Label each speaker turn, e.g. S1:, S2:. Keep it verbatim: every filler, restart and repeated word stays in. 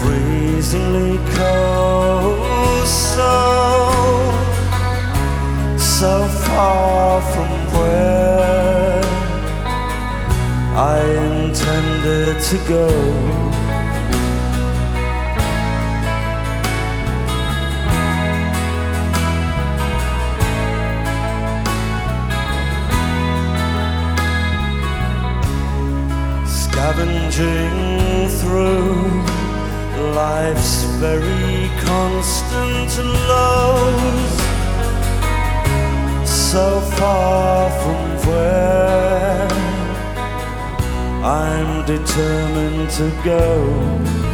S1: freezingly cold, so, so far from where I intended to go. Scavenging through life's very constant lows, so far from where I'm determined to go.